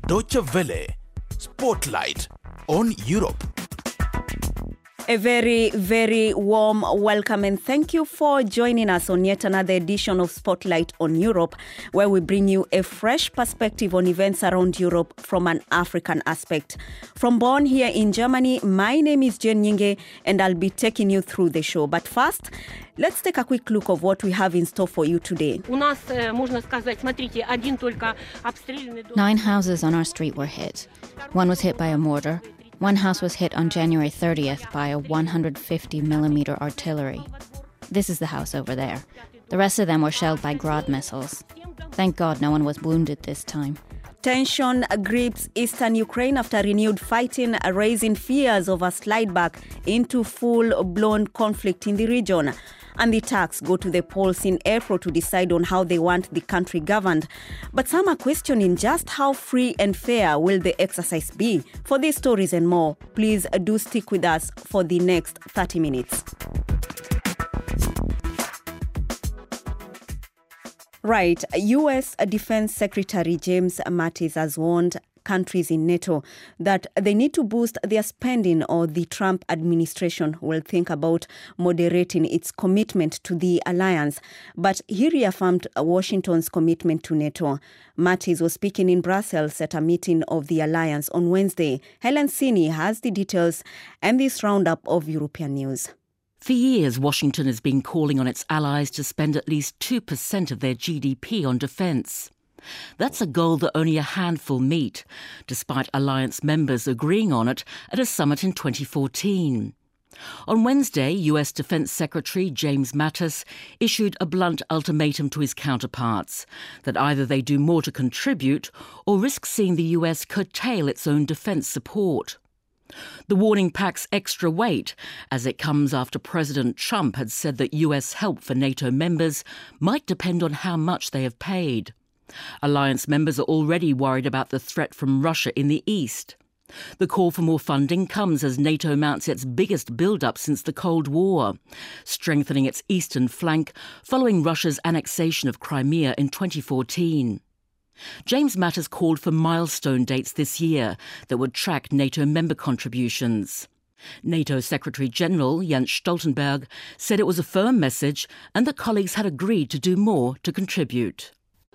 Deutsche Welle. Spotlight on Europe. A very, very warm welcome and thank you for joining us on yet another edition of Spotlight on Europe, where we bring you a fresh perspective on events around Europe from an African aspect. From Bonn here in Germany, my name is Jen Nyinge and I'll be taking you through the show. But first, let's take a quick look of what we have in store for you today. 9 houses on our street were hit. One was hit by a mortar. One house was hit on January 30th by a 150mm artillery. This is the house over there. The rest of them were shelled by Grad missiles. Thank God no one was wounded this time. Tension grips eastern Ukraine after renewed fighting, raising fears of a slide back into full-blown conflict in the region. And the Turks go to the polls in April to decide on how they want the country governed. But some are questioning just how free and fair will the exercise be. For these stories and more, please do stick with us for the next 30 minutes. Right, U.S. Defense Secretary James Mattis has warned countries in NATO that they need to boost their spending or the Trump administration will think about moderating its commitment to the alliance. But he reaffirmed Washington's commitment to NATO. Mattis was speaking in Brussels at a meeting of the alliance on Wednesday. Helen Sini has the details and this roundup of European news. For years, Washington has been calling on its allies to spend at least 2% of their GDP on defence. That's a goal that only a handful meet, despite alliance members agreeing on it at a summit in 2014. On Wednesday, US Defense Secretary James Mattis issued a blunt ultimatum to his counterparts that either they do more to contribute or risk seeing the US curtail its own defense support. The warning packs extra weight as it comes after President Trump had said that US help for NATO members might depend on how much they have paid. Alliance members are already worried about the threat from Russia in the east. The call for more funding comes as NATO mounts its biggest build-up since the Cold War, strengthening its eastern flank following Russia's annexation of Crimea in 2014. James Mattis called for milestone dates this year that would track NATO member contributions. NATO Secretary-General Jens Stoltenberg said it was a firm message and that colleagues had agreed to do more to contribute.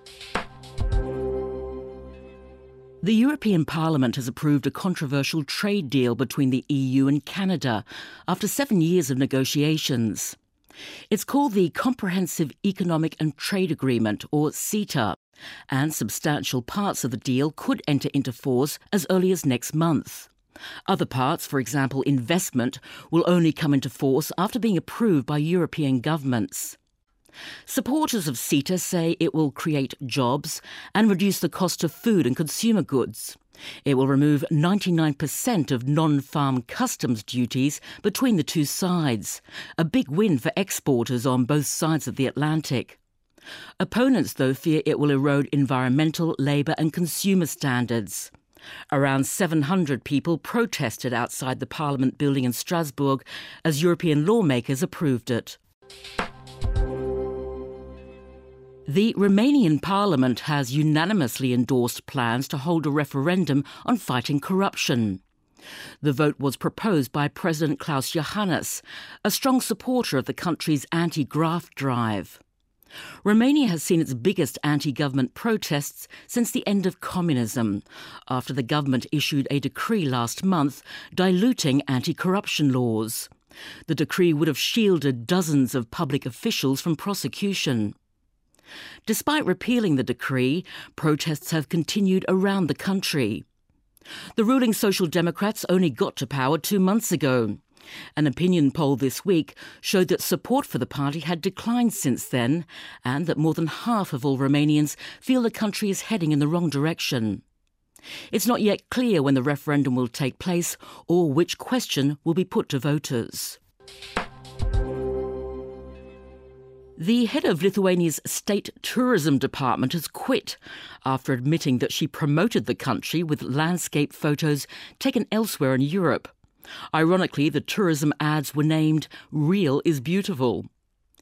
The European Parliament has approved a controversial trade deal between the EU and Canada after 7 years of negotiations. It's called the Comprehensive Economic and Trade Agreement, or CETA, and substantial parts of the deal could enter into force as early as next month. Other parts, for example investment, will only come into force after being approved by European governments. Supporters of CETA say it will create jobs and reduce the cost of food and consumer goods. It will remove 99% of non-farm customs duties between the two sides, a big win for exporters on both sides of the Atlantic. Opponents, though, fear it will erode environmental, labour and consumer standards. Around 700 people protested outside the Parliament building in Strasbourg as European lawmakers approved it. The Romanian Parliament has unanimously endorsed plans to hold a referendum on fighting corruption. The vote was proposed by President Klaus Iohannis, a strong supporter of the country's anti-graft drive. Romania has seen its biggest anti-government protests since the end of communism, after the government issued a decree last month diluting anti-corruption laws. The decree would have shielded dozens of public officials from prosecution. Despite repealing the decree, protests have continued around the country. The ruling Social Democrats only got to power 2 months ago. An opinion poll this week showed that support for the party had declined since then, and that more than half of all Romanians feel the country is heading in the wrong direction. It's not yet clear when the referendum will take place or which question will be put to voters. The head of Lithuania's state tourism department has quit after admitting that she promoted the country with landscape photos taken elsewhere in Europe. Ironically, the tourism ads were named "Real is Beautiful."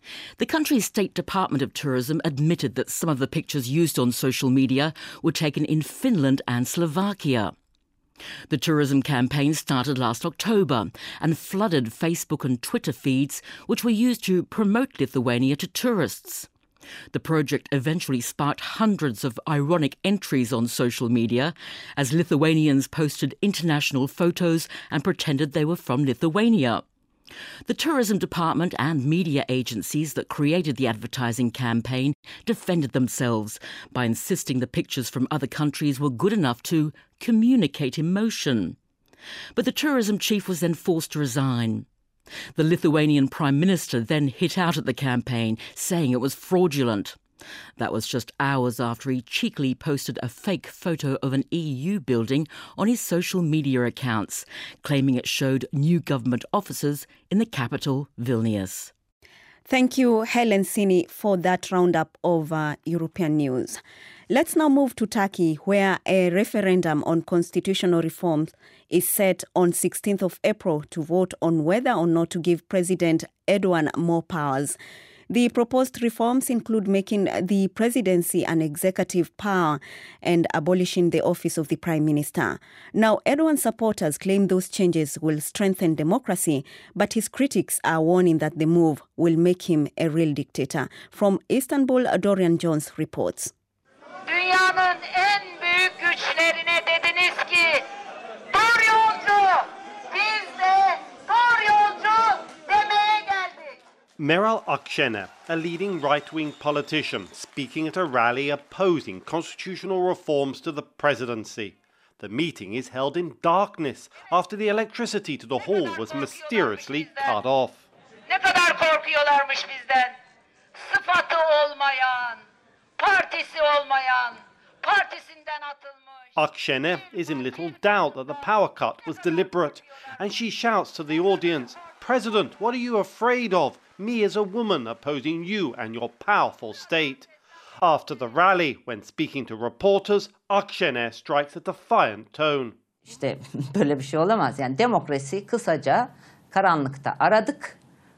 The country's State Department of Tourism admitted that some of the pictures used on social media were taken in Finland and Slovakia. The tourism campaign started last October and flooded Facebook and Twitter feeds, which were used to promote Lithuania to tourists. The project eventually sparked hundreds of ironic entries on social media as Lithuanians posted international photos and pretended they were from Lithuania. The tourism department and media agencies that created the advertising campaign defended themselves by insisting the pictures from other countries were good enough to communicate emotion. But the tourism chief was then forced to resign. The Lithuanian Prime Minister then hit out at the campaign, saying it was fraudulent. That was just hours after he cheekily posted a fake photo of an EU building on his social media accounts, claiming it showed new government offices in the capital, Vilnius. Thank you, Helen Sini, for that roundup of European news. Let's now move to Turkey, where a referendum on constitutional reforms is set on 16th of April to vote on whether or not to give President Erdogan more powers. The proposed reforms include making the presidency an executive power and abolishing the office of the Prime Minister. Now, Erdogan supporters claim those changes will strengthen democracy, but his critics are warning that the move will make him a real dictator. From Istanbul, Dorian Jones reports. Dünyanın en büyük güçlerine dediniz ki, dur yolcu, biz de dur yolcu demeye geldik. Meral Akşener, a leading right-wing politician, speaking at a rally opposing constitutional reforms to the presidency. The meeting is held in darkness after the electricity to the hall was mysteriously cut off. Ne kadar korkuyorlarmış bizden. Sıfatı olmayan, partisi olmayan, partisinden atılmış. Akşener is in little doubt that the power cut was deliberate, and she shouts to the audience, "President, what are you afraid of? Me as a woman opposing you and your powerful state." After the rally, when speaking to reporters, Akşener strikes a defiant tone. İşte böyle bir şey olamaz. Yani demokrasi kısaca karanlıkta aradık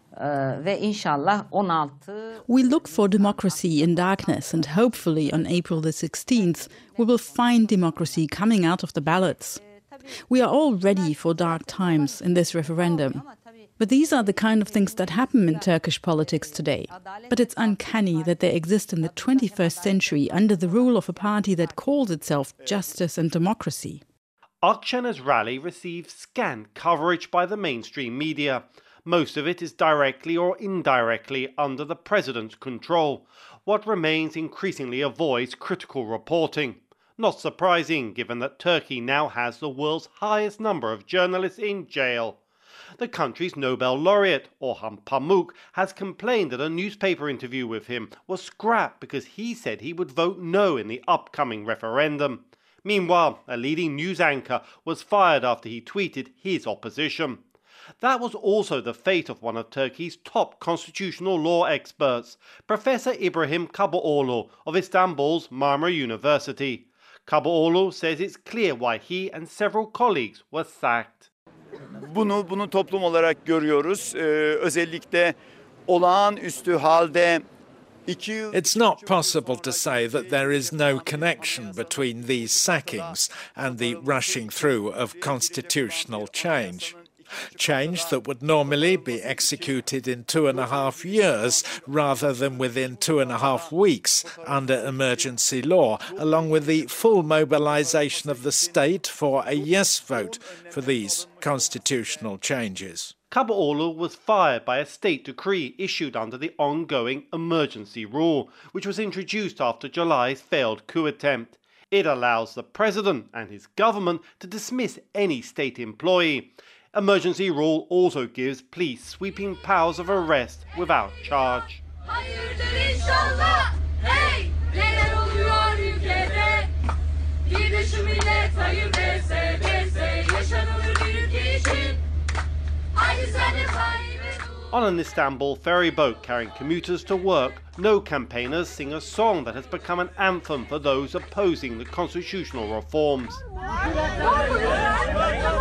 ve inşallah 16. We look for democracy in darkness, and hopefully on April the 16th we will find democracy coming out of the ballots. We are all ready for dark times in this referendum. But these are the kind of things that happen in Turkish politics today. But it's uncanny that they exist in the 21st century under the rule of a party that calls itself justice and democracy. Akşener's rally receives scant coverage by the mainstream media. Most of it is directly or indirectly under the president's control. What remains increasingly avoids critical reporting. Not surprising, given that Turkey now has the world's highest number of journalists in jail. The country's Nobel laureate, Orhan Pamuk, has complained that a newspaper interview with him was scrapped because he said he would vote no in the upcoming referendum. Meanwhile, a leading news anchor was fired after he tweeted his opposition. That was also the fate of one of Turkey's top constitutional law experts, Professor Ibrahim Kaboğlu of Istanbul's Marmara University. Kaboğlu says it's clear why he and several colleagues were sacked. Bunu toplum olarak görüyoruz. Özellikle olağanüstü halde 2 yıl. It's not possible to say that there is no connection between these sackings and the rushing through of constitutional change. Change that would normally be executed in 2.5 years rather than within 2.5 weeks under emergency law, along with the full mobilisation of the state for a yes vote for these constitutional changes. Kaboğlu was fired by a state decree issued under the ongoing emergency rule, which was introduced after July's failed coup attempt. It allows the president and his government to dismiss any state employee. Emergency rule also gives police sweeping powers of arrest without charge. Hayırdır inşallah, hey, neler oluyor ülkede? Bir de şu millet hayır derse, yaşanılır bir ülke için. Haydi sen de sahibi dur. On an Istanbul ferry boat carrying commuters to work, no campaigners sing a song that has become an anthem for those opposing the constitutional reforms.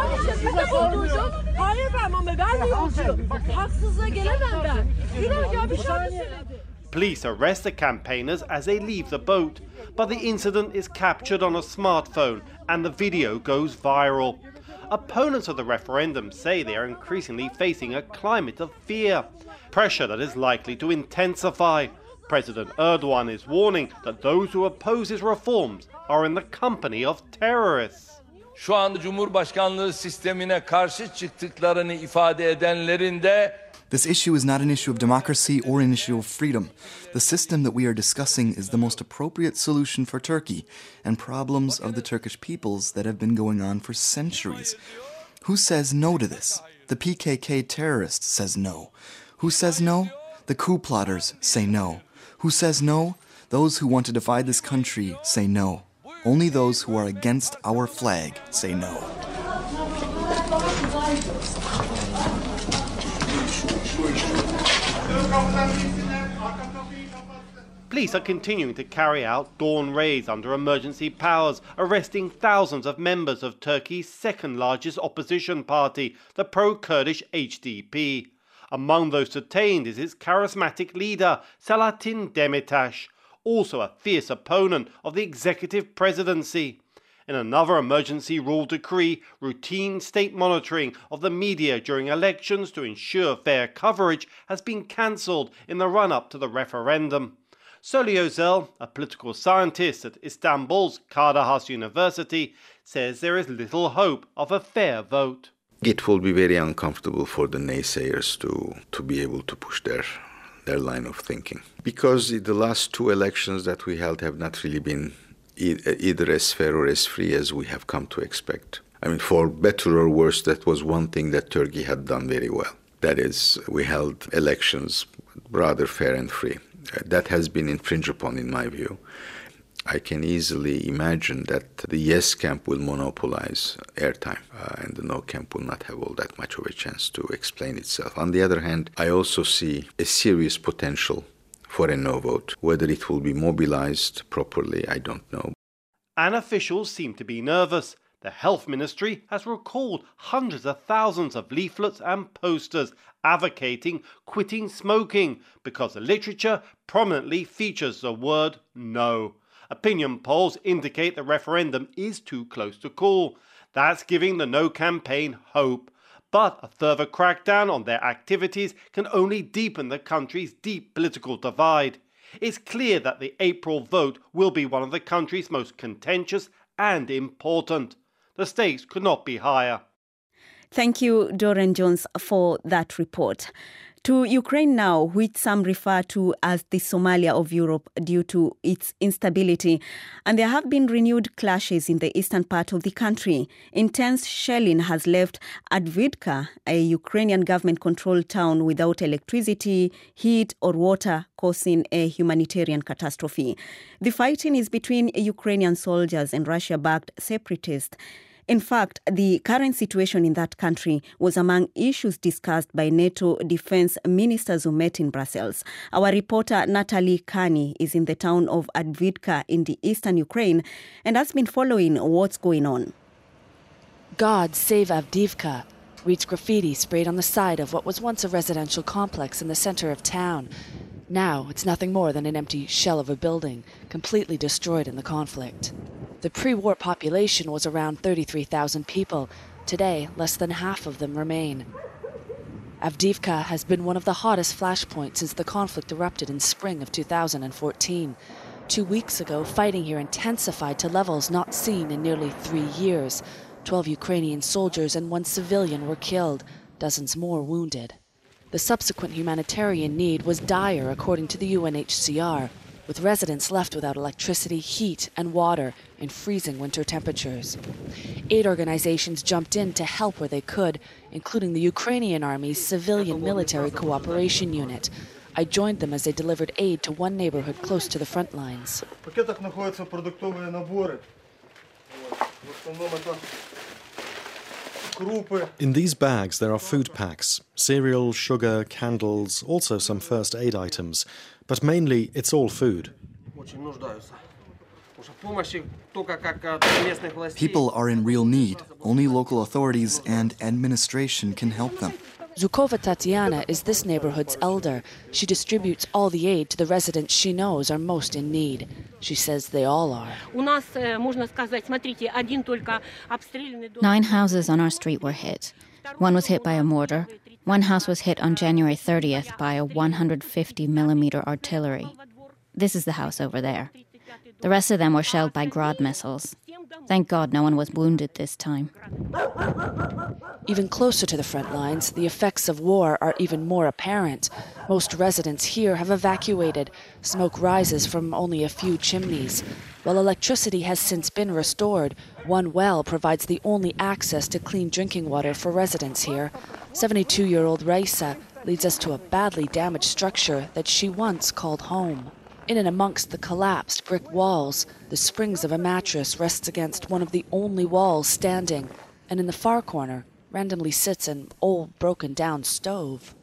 size sorduğum. Hayır ben de yolcuyum. Haksızlığa gelemem ben. Günah ya bir şarkı söyledi. Police arrest the campaigners as they leave the boat, but the incident is captured on a smartphone and the video goes viral. Opponents of the referendum say they are increasingly facing a climate of fear, pressure that is likely to intensify. President Erdogan is warning that those who oppose his reforms are in the company of terrorists. Şu anda Cumhurbaşkanlığı sistemine karşı çıktıklarını ifade edenlerin de This issue is not an issue of democracy or an issue of freedom. The system that we are discussing is the most appropriate solution for Turkey and problems of the Turkish peoples that have been going on for centuries. Who says no to this? The PKK terrorist says no. Who says no? The coup plotters say no. Who says no? Those who want to divide this country say no. Only those who are against our flag say no. Police are continuing to carry out dawn raids under emergency powers, arresting thousands of members of Turkey's second largest opposition party, the pro-Kurdish HDP. Among those detained is its charismatic leader, Selahattin Demirtas, also a fierce opponent of the executive presidency. In another emergency rule decree, routine state monitoring of the media during elections to ensure fair coverage has been cancelled in the run-up to the referendum. Soli Özel, a political scientist at Istanbul's Kara University, says there is little hope of a fair vote. It will be very uncomfortable for the naysayers to be able to push their line of thinking. Because the last two elections that we held have not really been either as fair or as free as we have come to expect. I mean, for better or worse, that was one thing that Turkey had done very well. That is, we held elections rather fair and free. That has been infringed upon, in my view. I can easily imagine that the yes camp will monopolize airtime and the no camp will not have all that much of a chance to explain itself. On the other hand, I also see a serious potential for a no vote. Whether it will be mobilized properly, I don't know. And officials seem to be nervous. The Health Ministry has recalled hundreds of thousands of leaflets and posters advocating quitting smoking because the literature prominently features the word no. Opinion polls indicate the referendum is too close to call. That's giving the No campaign hope. But a further crackdown on their activities can only deepen the country's deep political divide. It's clear that the April vote will be one of the country's most contentious and important. The stakes could not be higher. Thank you, Doran Jones, for that report. To Ukraine now, which some refer to as the Somalia of Europe due to its instability. And there have been renewed clashes in the eastern part of the country. Intense shelling has left Avdiivka, a Ukrainian government-controlled town without electricity, heat or water, causing a humanitarian catastrophe. The fighting is between Ukrainian soldiers and Russia-backed separatists. In fact, the current situation in that country was among issues discussed by NATO defense ministers who met in Brussels. Our reporter Natalie Kani is in the town of Avdiivka in the eastern Ukraine and has been following what's going on. God save Avdiivka reads graffiti sprayed on the side of what was once a residential complex in the center of town. Now it's nothing more than an empty shell of a building, completely destroyed in the conflict. The pre-war population was around 33,000 people. Today, less than half of them remain. Avdiivka has been one of the hottest flashpoints since the conflict erupted in spring of 2014. 2 weeks ago, fighting here intensified to levels not seen in nearly 3 years. 12 Ukrainian soldiers and 1 civilian were killed, dozens more wounded. The subsequent humanitarian need was dire, according to the UNHCR, with residents left without electricity, heat, and water in freezing winter temperatures. Aid organizations jumped in to help where they could, including the Ukrainian Army's Civilian Military Cooperation Unit. I joined them as they delivered aid to one neighborhood close to the front lines. In these bags there are food packs, cereal, sugar, candles, also some first aid items, but mainly it's all food. People are in real need. Only local authorities and administration can help them. Zukova Tatiana is this neighborhood's elder. She distributes all the aid to the residents she knows are most in need. She says they all are. 9 houses on our street were hit. One was hit by a mortar. One house was hit on January 30th by a 150 millimeter artillery. This is the house over there. The rest of them were shelled by Grad missiles. Thank God no one was wounded this time. Even closer to the front lines, the effects of war are even more apparent. Most residents here have evacuated. Smoke rises from only a few chimneys. While electricity has since been restored, one well provides the only access to clean drinking water for residents here. 72-year-old Raisa leads us to a badly damaged structure that she once called home. In and amongst the collapsed brick walls, the springs of a mattress rests against one of the only walls standing, and in the far corner randomly sits an old broken-down stove.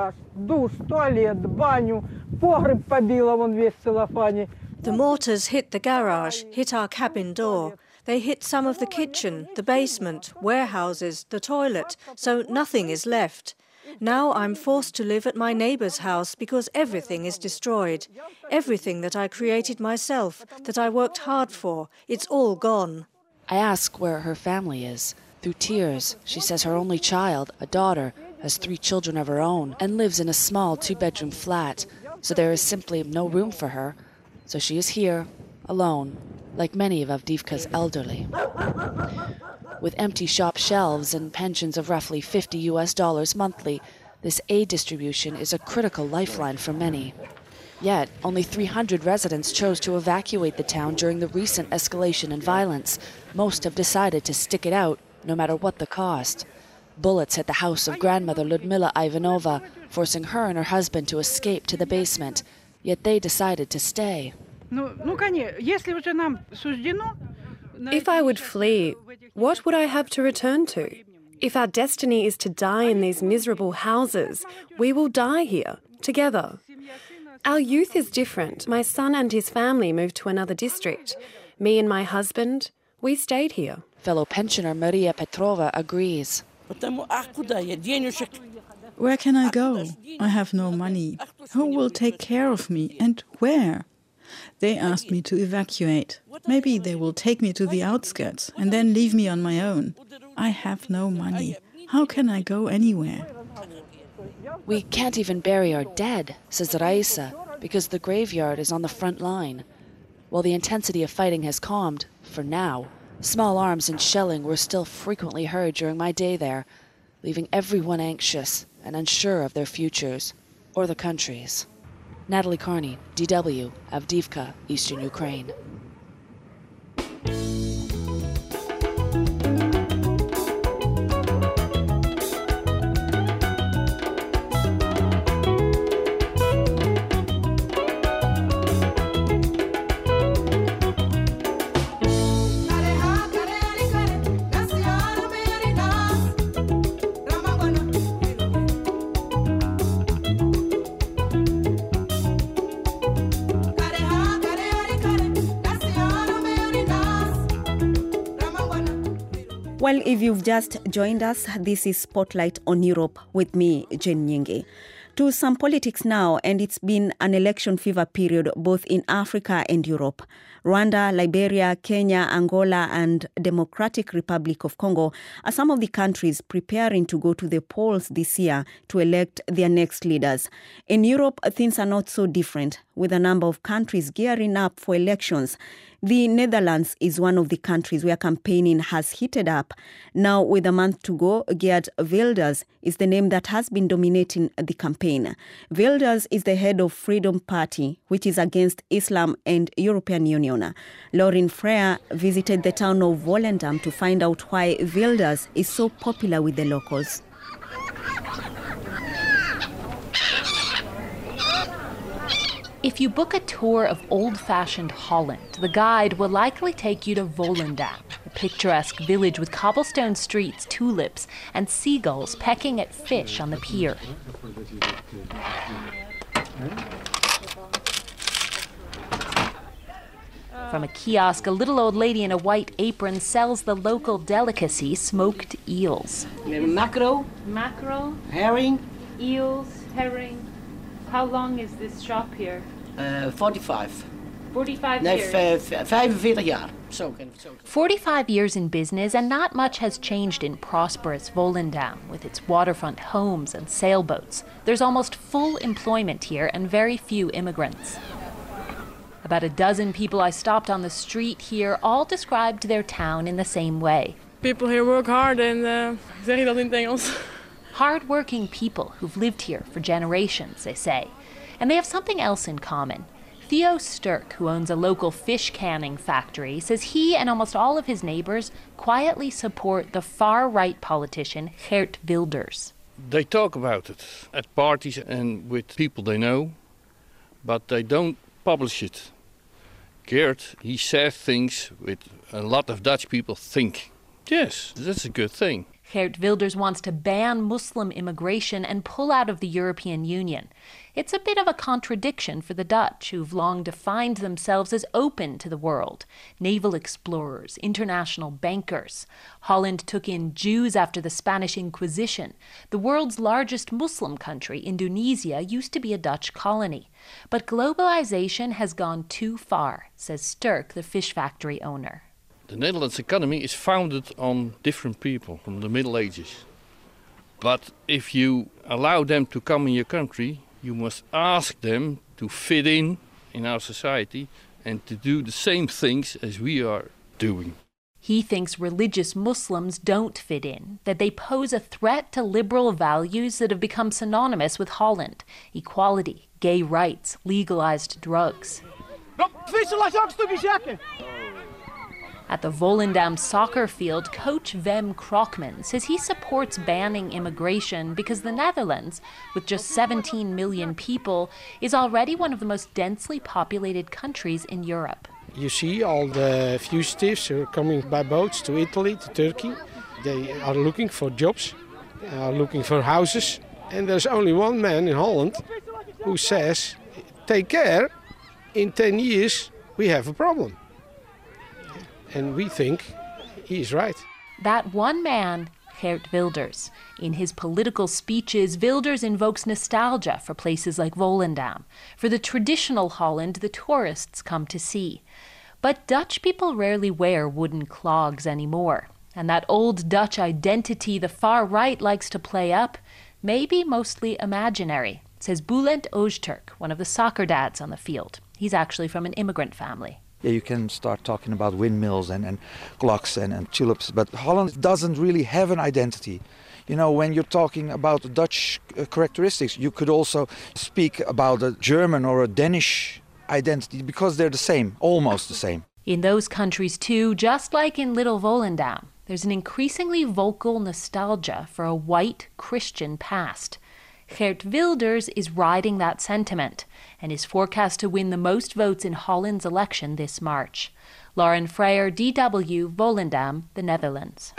The mortars hit the garage, hit our cabin door. They hit some of the kitchen, the basement, warehouses, the toilet, so nothing is left. Now I'm forced to live at my neighbour's house because everything is destroyed. Everything that I created myself, that I worked hard for, it's all gone. I ask where her family is. Through tears, she says her only child, a daughter, has 3 children of her own and lives in a small 2-bedroom flat, so there is simply no room for her. So she is here, alone, like many of Avdiivka's elderly. With empty shop shelves and pensions of roughly $50 monthly, this aid distribution is a critical lifeline for many. Yet, only 300 residents chose to evacuate the town during the recent escalation in violence. Most have decided to stick it out, no matter what the cost. Bullets hit the house of grandmother Ludmila Ivanova, forcing her and her husband to escape to the basement. Yet they decided to stay. If I would flee, what would I have to return to? If our destiny is to die in these miserable houses, we will die here, together. Our youth is different. My son and his family moved to another district. Me and my husband, we stayed here. Fellow pensioner Maria Petrova agrees. Where can I go? I have no money. Who will take care of me and where? They asked me to evacuate. Maybe they will take me to the outskirts and then leave me on my own. I have no money. How can I go anywhere? We can't even bury our dead, says Raisa, because the graveyard is on the front line. While the intensity of fighting has calmed, for now, small arms and shelling were still frequently heard during my day there, leaving everyone anxious and unsure of their futures, or the country's. Natalie Carney, DW, Avdiivka, Eastern Ukraine. Well, if you've just joined us, this is Spotlight on Europe with me, Jen Nyingi. To some politics now, and it's been an election fever period both in Africa and Europe. Rwanda, Liberia, Kenya, Angola, and Democratic Republic of Congo are some of the countries preparing to go to the polls this year to elect their next leaders. In Europe, things are not so different, with a number of countries gearing up for elections. The Netherlands is one of the countries where campaigning has heated up. Now, with a month to go, Geert Wilders is the name that has been dominating the campaign. Wilders is the head of Freedom Party, which is against Islam and European Union. Lauren Freyer visited the town of Volendam to find out why Wilders is so popular with the locals. If you book a tour of old-fashioned Holland, the guide will likely take you to Volendam, a picturesque village with cobblestone streets, tulips, and seagulls pecking at fish on the pier. From a kiosk, a little old lady in a white apron sells the local delicacy, smoked eels. Mackerel. Mackerel? Herring. Eels, herring. How long is this shop here? 45. 45 Nee, years. 45 jaar. Zo. 45 years in business, and not much has changed in prosperous Volendam, with its waterfront homes and sailboats. There's almost full employment here and very few immigrants. About a dozen people I stopped on the street here all described their town in the same way. People here work hard and zeg je dat in het Engels? Hard-working people who've lived here for generations, they say. And they have something else in common. Theo Sturck, who owns a local fish canning factory, says he and almost all of his neighbors quietly support the far-right politician Geert Wilders. They talk about it at parties and with people they know, but they don't publish it. Geert, he says things which a lot of Dutch people think. Yes, that's a good thing. Geert Wilders wants to ban Muslim immigration and pull out of the European Union. It's a bit of a contradiction for the Dutch, who've long defined themselves as open to the world. Naval explorers, international bankers. Holland took in Jews after the Spanish Inquisition. The world's largest Muslim country, Indonesia, used to be a Dutch colony. But globalization has gone too far, says Sturck, the fish factory owner. The Netherlands economy is founded on different people from the Middle Ages. But if you allow them to come in your country, you must ask them to fit in our society and to do the same things as we are doing. He thinks religious Muslims don't fit in, that they pose a threat to liberal values that have become synonymous with Holland: equality, gay rights, legalized drugs. At the Volendam soccer field, coach Wem Krokman says he supports banning immigration because the Netherlands, with just 17 million people, is already one of the most densely populated countries in Europe. You see all the fugitives who are coming by boats to Italy, to Turkey. They are looking for jobs, are looking for houses. And there's only one man in Holland who says, take care, in 10 years we have a problem. And we think he's right. That one man, Geert Wilders. In his political speeches, Wilders invokes nostalgia for places like Volendam, for the traditional Holland the tourists come to see. But Dutch people rarely wear wooden clogs anymore. And that old Dutch identity the far right likes to play up may be mostly imaginary, says Bulent Ojturk, one of the soccer dads on the field. He's actually from an immigrant family. Yeah, you can start talking about windmills and clocks and tulips, but Holland doesn't really have an identity. You know, when you're talking about Dutch characteristics, you could also speak about a German or a Danish identity because they're the same, almost the same. In those countries too, just like in Little Volendam, there's an increasingly vocal nostalgia for a white Christian past. Geert Wilders is riding that sentiment and is forecast to win the most votes in Holland's election this March. Lauren Freyer, DW, Volendam, the Netherlands.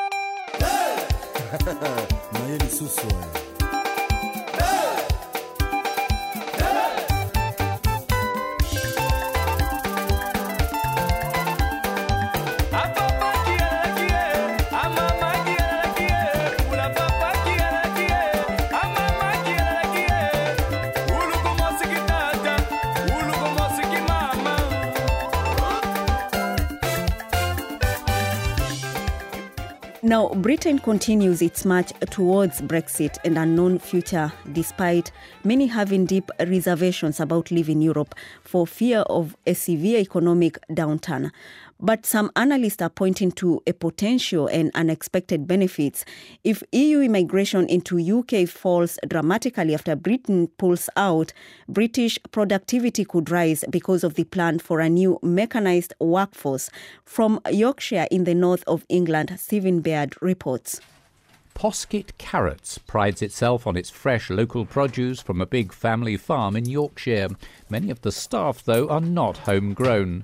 Now, Britain continues its march towards Brexit and unknown future, despite many having deep reservations about leaving Europe for fear of a severe economic downturn. But some analysts are pointing to a potential and unexpected benefits. If EU immigration into UK falls dramatically after Britain pulls out, British productivity could rise because of the plan for a new mechanised workforce. From Yorkshire in the north of England, Stephen Baird reports. Poskett Carrots prides itself on its fresh local produce from a big family farm in Yorkshire. Many of the staff, though, are not homegrown.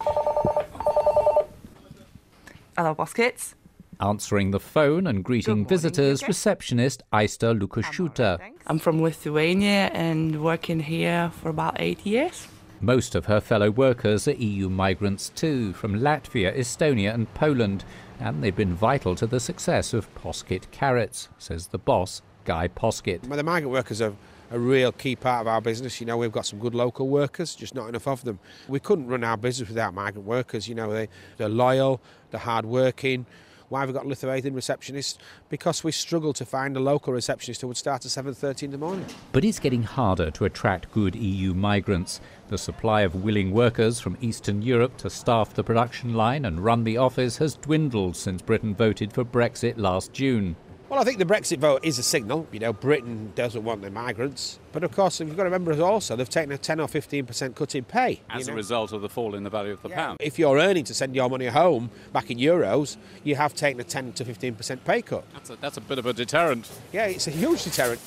Hello, Poskets. Answering the phone and greeting visitors, receptionist Aista Lukashuta. I'm from Lithuania and working here for about 8 years. Most of her fellow workers are EU migrants too, from Latvia, Estonia and Poland, and they've been vital to the success of Poskett Carrots, says the boss, Guy Poskett. The migrant workers are a real key part of our business. You know, we've got some good local workers, just not enough of them. We couldn't run our business without migrant workers. You know, they're loyal, they're hard-working. Why have we got Lithuanian receptionists? Because we struggle to find a local receptionist who would start at 7:30 in the morning. But it's getting harder to attract good EU migrants. The supply of willing workers from Eastern Europe to staff the production line and run the office has dwindled since Britain voted for Brexit last June. Well, I think the Brexit vote is a signal. You know, Britain doesn't want the migrants. But of course, you've got to remember also, they've taken a 10 or 15% cut in pay. As a result of the fall in the value of the pound. If you're earning to send your money home back in euros, you have taken a 10 to 15% pay cut. That's a bit of a deterrent. Yeah, it's a huge deterrent.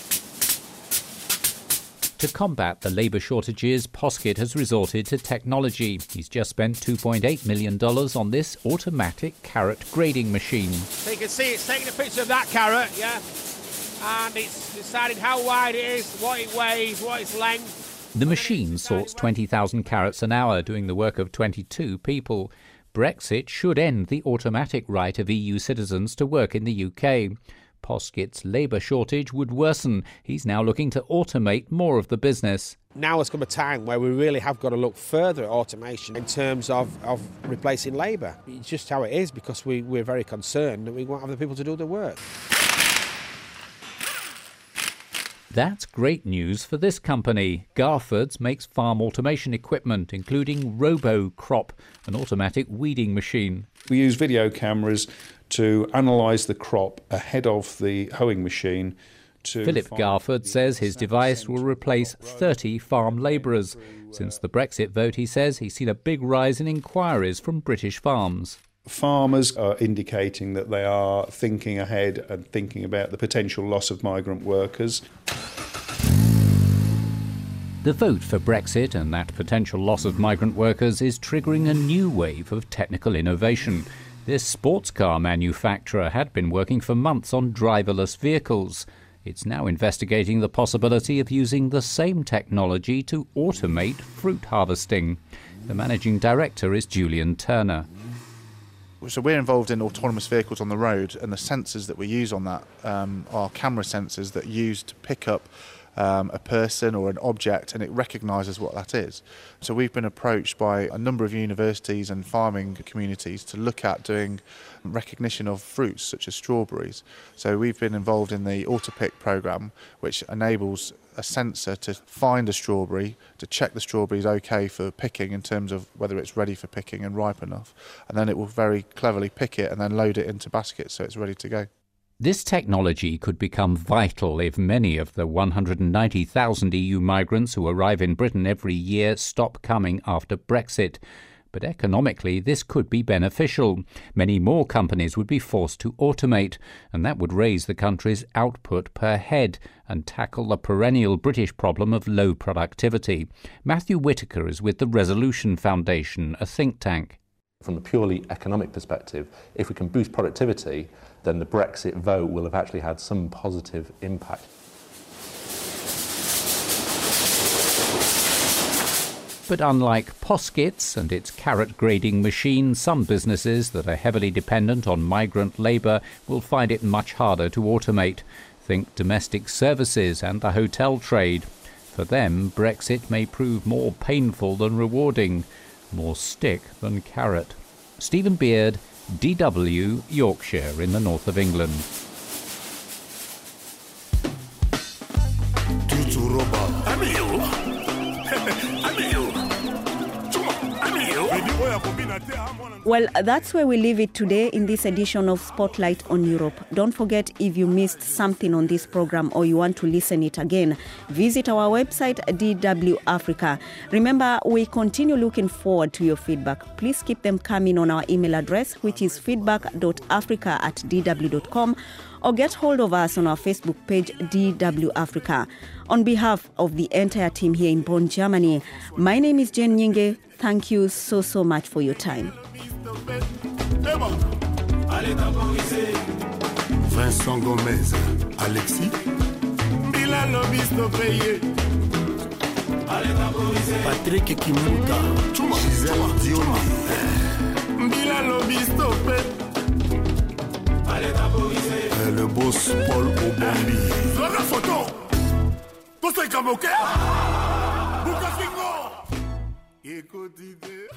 To combat the labour shortages, Poskett has resorted to technology. He's just spent $2.8 million on this automatic carrot grading machine. So you can see it's taking a picture of that carrot, yeah, and it's decided how wide it is, what it weighs, what its length. The machine sorts 20,000 carrots an hour, doing the work of 22 people. Brexit should end the automatic right of EU citizens to work in the UK. Poskett's labour shortage would worsen. He's now looking to automate more of the business. Now has come a time where we really have got to look further at automation in terms of replacing labour. It's just how it is, because we're very concerned that we won't have the people to do the work. That's great news for this company. Garfords makes farm automation equipment, including RoboCrop, an automatic weeding machine. We use video cameras to analyse the crop ahead of the hoeing machine. Philip Garford says his device will replace 30 farm labourers. Since the Brexit vote, he says he's seen a big rise in inquiries from British farms. Farmers are indicating that they are thinking ahead and thinking about the potential loss of migrant workers. The vote for Brexit and that potential loss of migrant workers is triggering a new wave of technical innovation. This sports car manufacturer had been working for months on driverless vehicles. It's now investigating the possibility of using the same technology to automate fruit harvesting. The managing director is Julian Turner. So we're involved in autonomous vehicles on the road, and the sensors that we use on that are camera sensors that are used to pick up a person or an object, and it recognises what that is. So we've been approached by a number of universities and farming communities to look at doing recognition of fruits such as strawberries. So we've been involved in the AutoPick programme, which enables a sensor to find a strawberry, to check the strawberry is okay for picking in terms of whether it's ready for picking and ripe enough, and then it will very cleverly pick it and then load it into baskets so it's ready to go. This technology could become vital if many of the 190,000 EU migrants who arrive in Britain every year stop coming after Brexit. But economically, this could be beneficial. Many more companies would be forced to automate, and that would raise the country's output per head and tackle the perennial British problem of low productivity. Matthew Whitaker is with the Resolution Foundation, a think tank. From a purely economic perspective, if we can boost productivity, then the Brexit vote will have actually had some positive impact. But unlike Poskett's and its carrot grading machine, some businesses that are heavily dependent on migrant labour will find it much harder to automate. Think domestic services and the hotel trade. For them, Brexit may prove more painful than rewarding, more stick than carrot. Stephen Beard, DW, Yorkshire in the north of England. Well, that's where we leave it today in this edition of Spotlight on Europe. Don't forget, if you missed something on this program or you want to listen it again, visit our website, DW Africa. Remember, we continue looking forward to your feedback. Please keep them coming on our email address, which is feedback.africa@dw.com, or get hold of us on our Facebook page, DW Africa. On behalf of the entire team here in Bonn, Germany, my name is Jen Nyinge. Thank you so much for your time. Vincent Gomez, Alexis, Bilal Obispo Payé. Patrick Kimuta, Gisèle Dioni, Mbila Lobistopé, le boss Paul Obambi. La photo, tout c'est comme ok. Écoute idée.